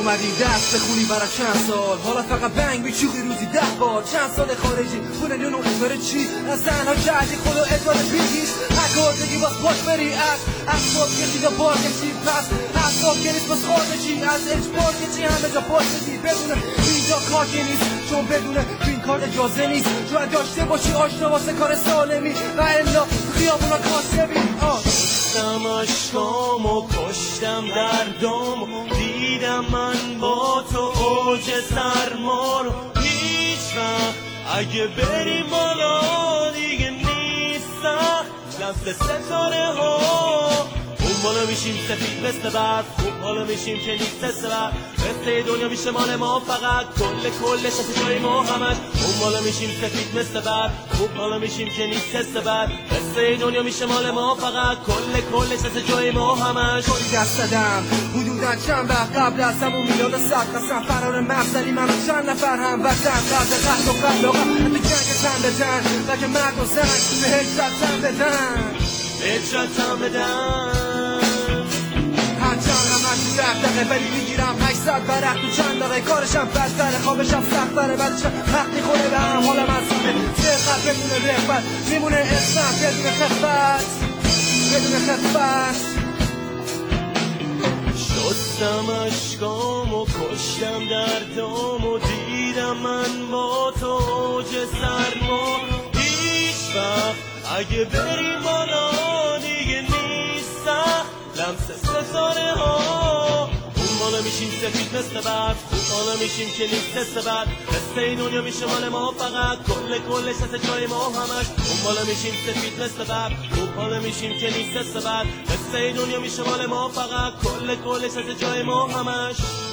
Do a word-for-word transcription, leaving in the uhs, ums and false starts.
اومدی دست بخونی برای چند سال، حالا فقط بنگ میچوقی روزی ده بار. چند سال خارجی پول نیون اجاره چی؟ از زنها کردی خدا اجاره بگیش اکار بگی باز باش بری از اصفاد کشی یا بار کشی پس حساب که نیست بس خارجی از اجبار کشی همه جا باش بدی بدونه اینجا کار که نیست، چون بدونه این کار اجازه نیست. شاید داشته باشی آشنا واسه کار سالمی و الا خیابونا کاسبی. کشتم عشقامو کشتم دردامو، دیدم من با تو اوج سرما رو. هیچ وقت اگه بریم بالا دیگه نیستم لمس ستاره ها. اون بالا میشیم سفید مثل برف، خوب حالا میشیم که نیست سبب. قصه دنیا میشه مال ما فقط، کل کلش از جای ما همش. اون بالا میشیم سفید مثل برف، خوب حالا میشیم که نیست سبب. قصه دنیا میشه مال ما فقط، کل کلش از جای ما همش. کلی دست دادم حدودا چند وقت قبل از همون میلاد صد قسم فرار مفصلی من و چند نفر هم وطن قبل قتل و قلاقا به جنگ تن بدن بگه مرد و زن به هجرت تن بدن هجرت تن بدن. هرچند همش دقدقه ولی میگیرم هشتصد برق تو چند دقیقه. کارشم بدتره خوابشم سختره بعدشم حق میخوره به هم حالم از همه سرخط بدون رغبت میمونه اسمم بدون خفت بدون خفت. شستم عشقامو کشتم دردامو، دیدم من با تو اوج سرما. هیچ وقت اگه بریم بالا دیگه نیستم لمس ستاره ها. اون بالا میشیم سفید مثل برف، خوب حالا میشیم که نیست سبب. قصه این دنیا میشه مال ما فقط، کل کلش از جای ما همش. اون بالا میشیم سفید مثل برف، خوب حالا میشیم که نیست سبب. قصه این دنیا میشه مال ما فقط، کل کلش از جای ما همش.